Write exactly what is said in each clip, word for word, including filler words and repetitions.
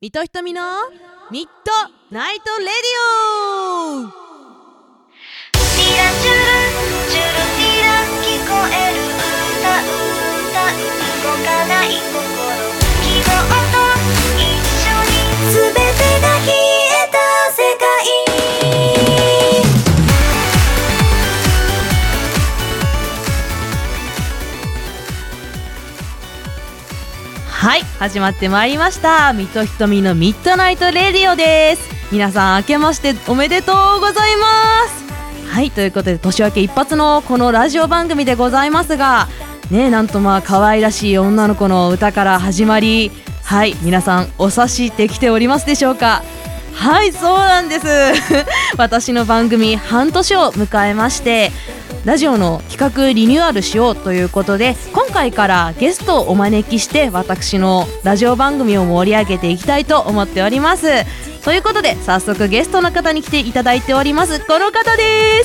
水戸ひとみのミッドナイトレディオ。 ティラチュルチュルティラ聞こえる歌歌動かない心昨日と一緒に全てが消えた世界。 はい、始まってまいりました水戸ひとみのミッドナイトレディオです。皆さん明けましておめでとうございます。はい、ということで年明け一発のこのラジオ番組でございますがね、なんとまあ可愛らしい女の子の歌から始まり、はい、皆さんお察しできておりますでしょうか。はい、そうなんです私の番組半年を迎えまして、ラジオの企画リニューアルしようということで、今回からゲストをお招きして私のラジオ番組を盛り上げていきたいと思っております。ということで早速ゲストの方に来ていただいております。この方です。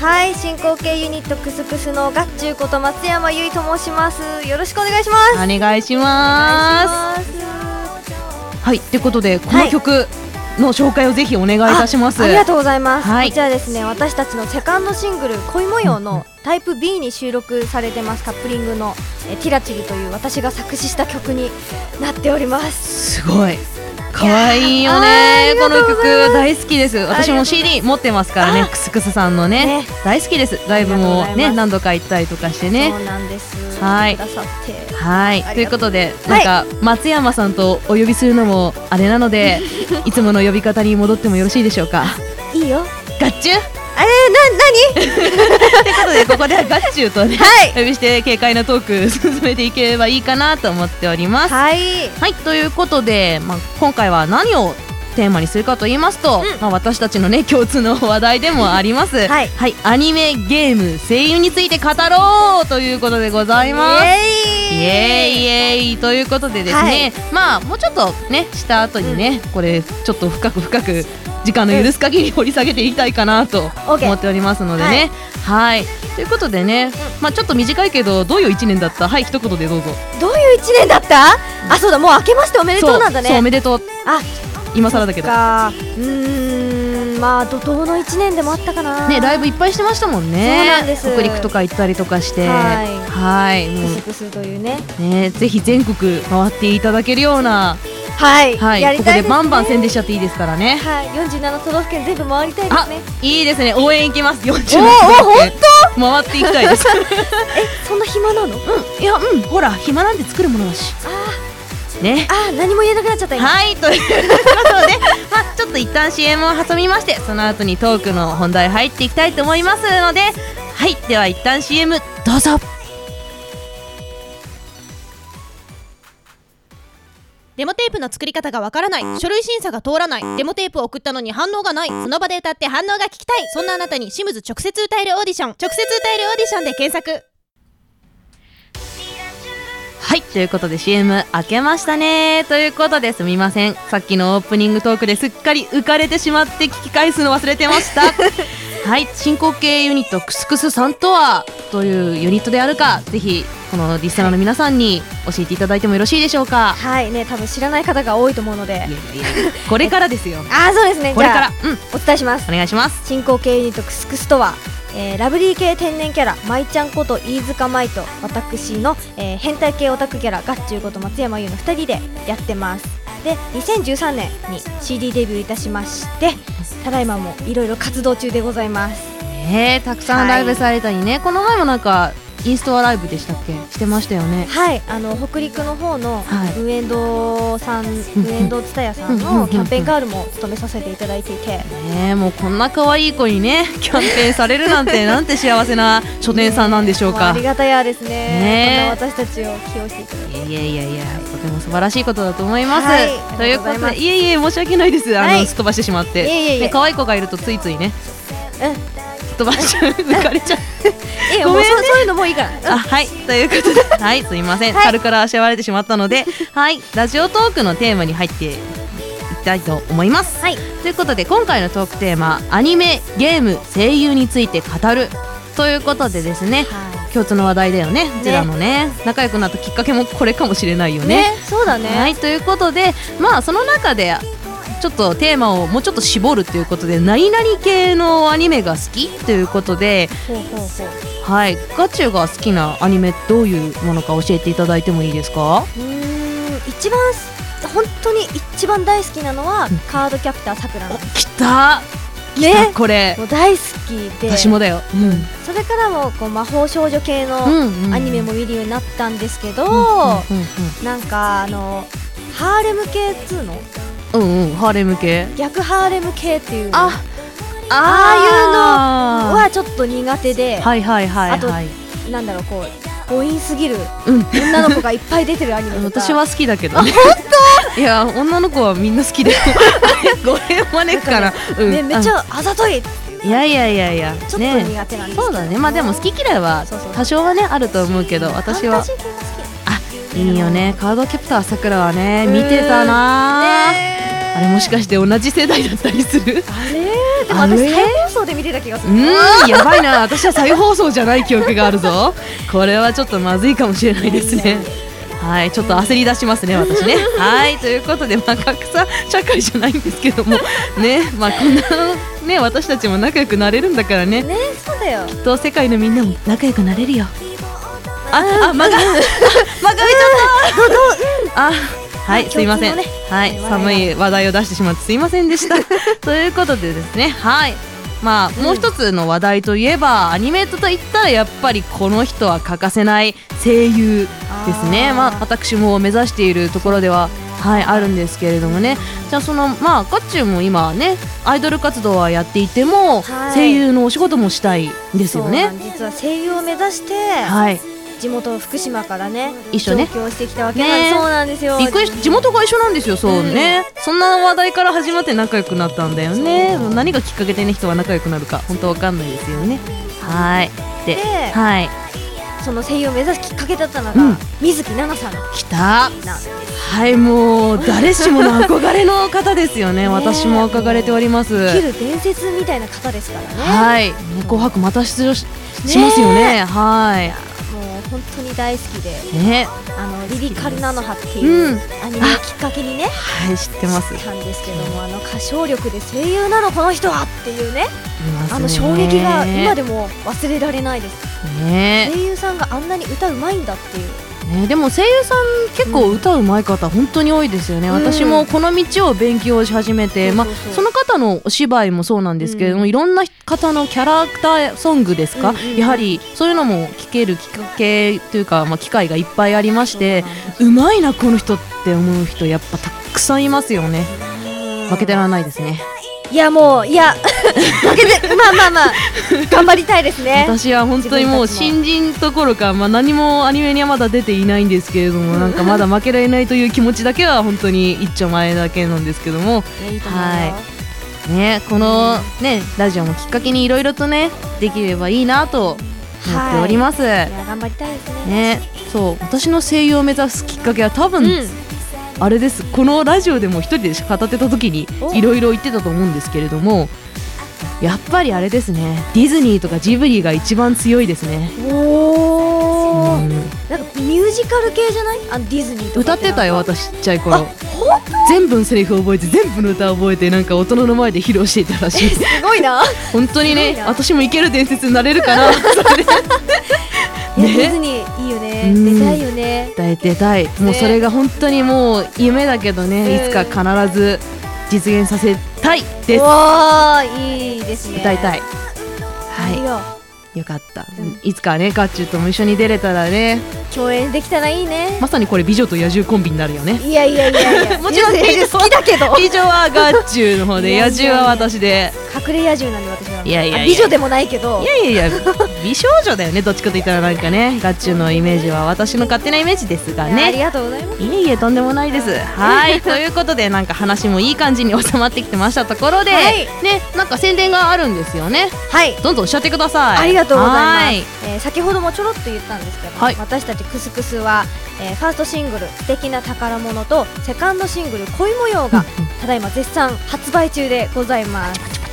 はい、進行形ユニットクスクスのガッチューこと松山ゆいと申します。よろしくお願いします。 お願いします。はい、ということでこの曲、はいの紹介をぜひお願いいたします。 あ, ありがとうございます、 はい、 こちらですね、私たちのセカンドシングル恋模様のタイプ ビー に収録されてますカップリングのえティラチルという私が作詞した曲になっております。 すごい可愛いよね。この曲大好きです。私も シーディー 持ってますからね、クスクスさんの ね, ね大好きです。ライブもね何度か行ったりとかしてね。 そうなんです。 はい、 くださってはいということで、なんか松山さんとお呼びするのもあれなのでいつもの呼び方に戻ってもよろしいでしょうか。 いいよ。 ガッチュあれな、何ということでここではガッチュとね、 はい、 お呼びして軽快なトーク進めていければいいかなと思っております。 はい、 はい、ということで、まあ、今回は何をテーマにするかと言いますと、うんまあ、私たちのね共通の話題でもあります、はいはい、アニメ、ゲーム、声優について語ろうということでございます。イエーイイエーイイエーイということでですね、はい、まあもうちょっとねした後にね、うん、これちょっと深く深く時間の許す限り掘り下げていきたいかなと思っておりますのでね、はい、はい、ということでね、うんまあ、ちょっと短いけどどういういちねんだった。はい、一言でどうぞ。 どういういちねんだった、うん、あ、そうだ、もう明けましておめでとうなんだね。 そう、そうおめでとう。 あ、 今更だけどかうーんまあ怒涛のいちねんでもあったかな。 ね、ライブいっぱいしてましたもんね。 そうなんです。 北陸とか行ったりとかして、 はいはいクスクスというねね、ぜひ全国回っていただけるような、 はい、 はい、 やりたいですね。 ここでバンバン宣伝しちゃっていいですからね。 はい、よんじゅうなな都道府県全部回りたいですね。 あ、いいですね、応援行きます。よんじゅうなな都道府県回っていきたいですえ、そんな暇なの？うん、 いや、うん、ほら暇なんて作るものだし。 あね、 あ、何も言えなくなっちゃった今。 はい、ということで、まあ、ちょっと一旦 シーエム を挟みまして、その後にトークの本題入っていきたいと思いますので、はい、では一旦 シーエム どうぞ。 デモテープの作り方がわからない、書類審査が通らない、デモテープを送ったのに反応がない、その場で歌って反応が聞きたい、そんなあなたにシムズ直接歌えるオーディション、直接歌えるオーディションで検索。 はい、ということで シーエム 開けましたね。ということですみません、さっきのオープニングトークですっかり浮かれてしまって聞き返すの忘れてましたはい、進行形ユニットクスクスさんとはどういうユニットであるか、ぜひこのリスナーの皆さんに教えていただいてもよろしいでしょうか。 はいね、多分知らない方が多いと思うので、いやいやいやこれからですよあ、そうですね、 これから、 うん、お伝えします。 お願いします。 進行形ユニットクスクスとは、えー、ラブリー系天然キャラ舞ちゃんこと飯塚舞と私の、えー、変態系オタクキャラガッチューこと松山優のふたりでやってます。で、にせんじゅうさんねんに シーディー デビューいたしまして、ただいまもいろいろ活動中でございます。 ね、たくさんライブされたりね、はい、この前もなんかインストアライブでしたっけ、してましたよね。 はい、あの北陸の方の運営堂さん、運営堂蔦屋さんのキャンペーンガールも務めさせていただいていて、 ね、もうこんな可愛い子にねキャンペーンされるなんてなんて幸せな書店さんなんでしょうか。 ありがたやですね。 ね、 こんな私たちを起用していただいて、 いやいやいや、とても素晴らしいことだと思います、 はい、 ということで、いえいえ申し訳ないです、あの、 はい、 すっ飛ばしてしまって。 いえいえいえ、 ね、可愛い子がいるとついついね、 うん飛ばしちゃう浮かれちゃうえ、 ごめんね、 もう そ, そういうのもういいから、うん、 あ、はい、ということではいすいません、はい、軽からあしらわれてしまったのではい、ラジオトークのテーマに入っていきたいと思います、はい、ということで今回のトークテーマ、アニメ、ゲーム、声優について語るということでですね、は共通の話題だよねうちらのね仲良くなったきっかけもこれかもしれないよね。 ね、そうだね。 はいということでまあその中でちょっとテーマをもうちょっと絞るということで何々系のアニメが好きということで、 ほうほうほう。 はいガチュが好きなアニメどういうものか教えていただいてもいいですか？ うーん、一番本当に一番大好きなのは、 うんカードキャプターさくらなんできたすね。 これもう大好きで、 私もだよ、うんそれからもこう魔法少女系のうんうんアニメも見るようになったんですけど、 うんうんうんなんかあのハーレム系っつうの、 うんうんハーレム系逆ハーレム系っていうの、 あああいうのははちょっと苦手で、 はいはいはいはいなんだろう、こう強引すぎるうん女の子がいっぱい出てるアニメとか私は好きだけどねいや女の子はみんな好きで語弊招くから、うんね、めっちゃあざといっていう、 いやいやいやいやちょっとね苦手なんですけど、 そうだねまあでも好き嫌いはそうそう多少はねあると思うけど私はファンタジー系が好き。 いいよねカードキャプターさくらはね見てたなねあれもしかして同じ世代だったりするあれでもあれ私再放送で見てた気がする。 うーんやばいな私は再放送じゃない記憶があるぞこれはちょっとまずいかもしれないですねはいちょっと焦り出しますね私ねはいということでまあ格差社会じゃないんですけどもねまあこんなね私たちも仲良くなれるんだからねね、そうだよ。 きっと世界のみんなも仲良くなれるよああ間が間が空いちゃったあはいすいません、 共通のねはい我々 寒い話題を出してしまってすいませんでしたということでですねはいまあ、もう一つの話題といえばアニメートといったらやっぱりこの人は欠かせない声優ですねあーまあ私も目指しているところでははいあるんですけれどもねじゃあそのまあガッチュも今ねアイドル活動はやっていても、 はい声優のお仕事もしたいんですよねそうなん実は声優を目指して、 はい地元福島からね一緒ね上京してきたわけなんで、 ねそうなんですよ。 びっくりし地元が一緒なんですよそうね、そんな話題から始まって仲良くなったんだよね何がきっかけでね人は仲良くなるか本当わかんないですよねはいでではいその声優を目指すきっかけだったのが、 うん水木奈々さん来たなんです。 はいもう誰しもの憧れの方ですよね私も憧れております生きる伝説みたいな方ですからね。 はいね紅白また出場し,、しますよねはもう本当に大好きで、 いねあのリリカルナノハっていううんアニメをきっかけにね、 はい知ってます知ったんですけども、あの歌唱力で声優なのこの人はっていうね、 いますねあの衝撃が今でも忘れられないです。 ね声優さんがあんなに歌うまいんだっていう。 ね、でも声優さん結構歌うまい方本当に多いですよね、 うん私もこの道を勉強し始めて、まあそうそうそうその方のお芝居もそうなんですけれども、 うんいろんな方のキャラクターソングですか、 うんうんうんやはりそういうのも聞けるきっかけというか、まあ、機会がいっぱいありましてそうなんですうまいなこの人って思う人やっぱたくさんいますよね負けてらんないですねいやもういや負けてまあまあまあ頑張りたいですね。 私は本当にもう自分たちも新人どころか、まあ、何もアニメにはまだ出ていないんですけれどもなんかまだ負けられないという気持ちだけは本当に一丁前だけなんですけどもいやいいと思うよ。 はねこのねラジオもきっかけにいろいろとねできればいいなと思っております、 いや頑張りたいですね。 ねそう私の声優を目指すきっかけは多分、 うんあれですこのラジオでも一人で語ってた時においろいろ言ってたと思うんですけれどもやっぱりあれですねディズニーとかジブリが一番強いですね、 おー、 うんなんかミュージカル系じじゃない？あのディズニーとか歌ってたよなんか私ちっちゃい頃あ本全部のセリフ覚えて全部の歌覚えてなんか大人の前で披露していたらしい当すごいな。 本当にねすごいな私もいける伝説になれるかなそれでいやねディズニーいいよね。 うん出たいよね。 出出たいもうそれが本当にもう夢だけどね、 うんいつか必ず実現させたいですわーいいですね。 歌いたいいはいよよかった、 うんいつかねガッチュとも一緒に出れたらね共演できたらいいね。 まさにこれ美女と野獣コンビになるよねいやいやいやいや。 もちろんディズニー好きだけど。 美女はガッチュの方でいやいやいや野獣は私で隠れ野獣なんで私は。 いやいやいやあ美女でもないけどい。やいやいや美少女だよねどっちかと言ったらなんかねガッチュのイメージは私の勝手なイメージですがいやありねがとうございます。 いえいえとんでもないですはいということでなんか話もいい感じに収まってきてましたところで、 はいねなんか宣伝があるんですよねはい。 どんどんおっしゃってくださいありがとうございます。 はいえー先ほどもちょろっと言ったんですけど、 はい私たちクスクスは、えーファーストシングル「素敵な宝物」とセカンドシングル「恋模様」がただいま絶賛発売中でございます。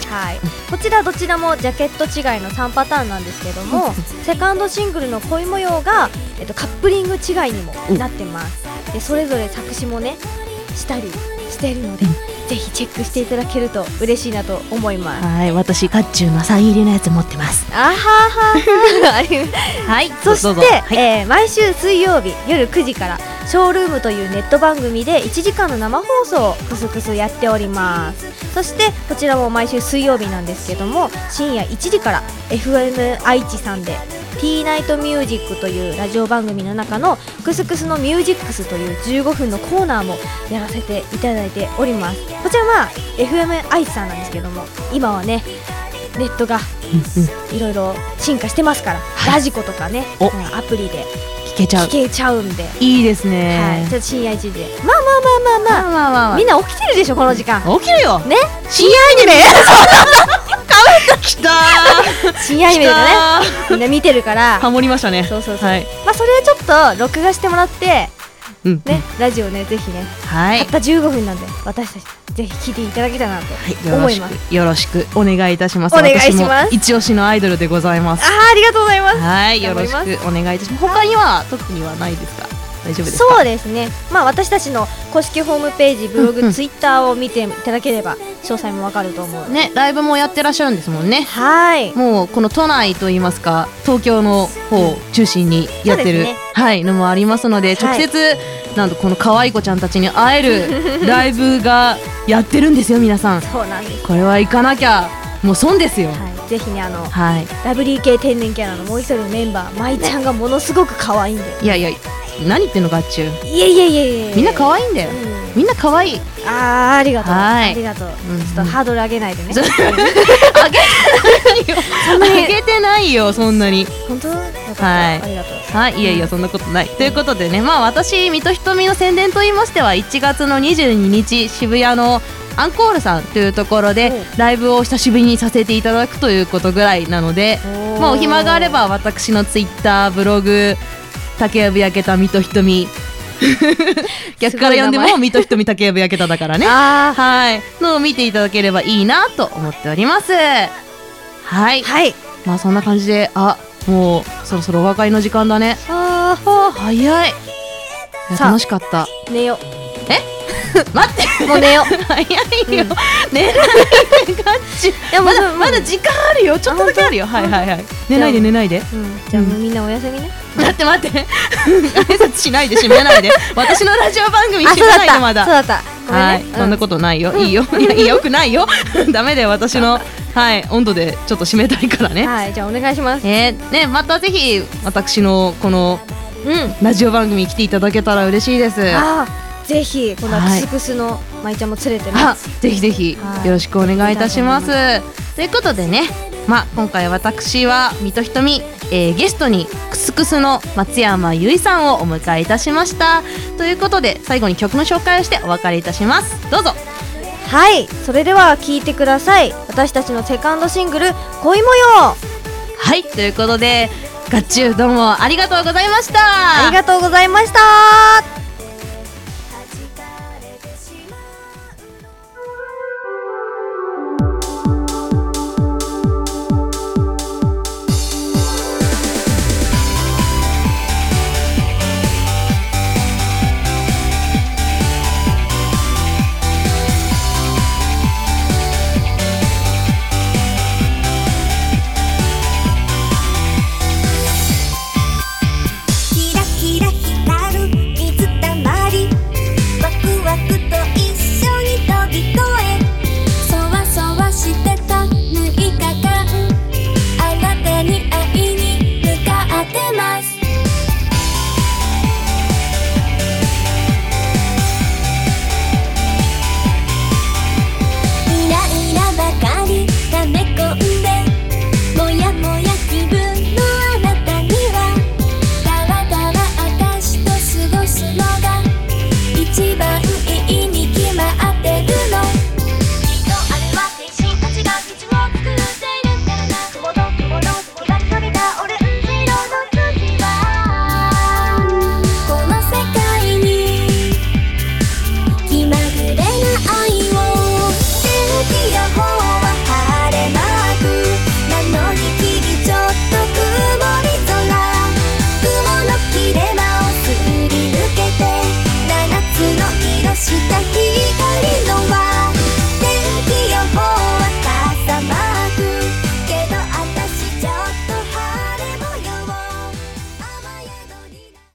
はい、こちらどちらもジャケット違いのさんパターンなんですけども、セカンドシングルの恋模様が、えっと、カップリング違いにもなってます。でそれぞれ作詞もねしたりしているので、ぜひチェックしていただけると嬉しいなと思います。 はい、私ガッチューのサイン入りのやつ持ってます。 あははははいそして、 どうぞはい、 えー毎週水曜日夜くじからショールームというネット番組でいちじかんの生放送をクスクスやっております。そしてこちらも毎週水曜日なんですけども、深夜いちじから エフエム 愛知さんで T ナイトミュージックというラジオ番組の中のクスクスのミュージックスというじゅうごふんのコーナーもやらせていただいております。こちらは エフエム 愛知さんなんですけども、今はねネットがいろいろ進化してますから、 はいラジコとかねおアプリで聞けちゃう。 聞けちゃうんで、 いいですね。 はい、ちょっと深夜いちじでまあまあまあまあまあ、 まあまあまあみんな起きてるでしょこの時間起きるよ。 ね、 深夜アニメ。きたー。 深夜アニメでねみんな見てるからハモりましたね。 そうそうそう、 はい。 まあそれをちょっと録画してもらってうん。 ね、ラジオねぜひねはい。 たったじゅうごふんなんで私たちぜひ聞いていただけたらなとはい、よろし思います。 くよろしくお願いいたします。 お願いします私も一押しのアイドルでございます。 あーありがとうございます。 はい、よろしく頑張りお願いいたします。他には特にはないですか？大丈夫ですか？ そうですね、まあ私たちの公式ホームページブログ、 うんうんツイッターを見ていただければ詳細もわかると思う。 ね、ライブもやってらっしゃるんですもんね。 はいもうこの都内といいますか東京の方を中心にやってる、 そうですねはいのもありますので、直接、なんとこの可愛い子ちゃんたちに会えるライブがやってるんですよ皆さん。 そうなんです。 これは行かなきゃもう損ですよ。 はい、ぜひねあのはい。 ラブリー系天然キャラのもう一人のメンバー舞ちゃんがものすごく可愛いんだよ。 いやいや何言ってんのガッチュ。 いえいえいえいえみんな可愛いんだよ。 うんみんな可愛い。 あーありがとう、 はいありがとう、 うんちょっとハードル上げないでね。 あげてないよ。 そんなにあげてないよそんなに。 本当よかった、 はいありがとう。 はい、いやいやそんなことない。ということでね、まあ私水戸ひとみの宣伝と言いましてはいちがつのにじゅうににち渋谷のアンコールさんというところでおライブを久しぶりにさせていただくということぐらいなので、 おーまあお暇があれば私のツイッターブログ竹やぶ焼けた水戸ひとみ逆から読んでも水戸ひとみ竹やぶ焼けただからね、 あはいのを見ていただければいいなと思っております。はい、 ーはいまあそんな感じで、あもうそろそろお別れの時間だね。 あー早い。いやさあ楽しかった。 寝よ待ってうもう寝よう。 早いよ、 うん寝ないでガッチいやもううんまだまだ時間あるよ、ちょっとだけあるよ。はいはいはい、寝ないで寝ないで。 うん、じゃあもうみんなおやすみね。 待って待って挨拶しないで閉めないで私のラジオ番組あ、 閉そうだっためないでまだ。 そうだったごめんね、 はい、そんなことないよ、いいよいやいやよくないよダメだよ私のはい温度でちょっと閉めたいからね。 はい、じゃあお願いします。 えー、ねまたぜひ私のこのうんラジオ番組来ていただけたら嬉しいです。 あーぜひこのクはいスクスの舞ちゃんも連れてね、 あぜひぜひはいよろしくお願いいたします。ということでね、まあ、今回私は水戸ひとみ、えーゲストにクスクスの松山由依さんをお迎えいたしました。ということで最後に曲の紹介をしてお別れいたします。どうぞ。 はい、それでは聴いてください。私たちのセカンドシングル恋模様。 はいということでガッチューどうもありがとうございました。 ありがとうございました。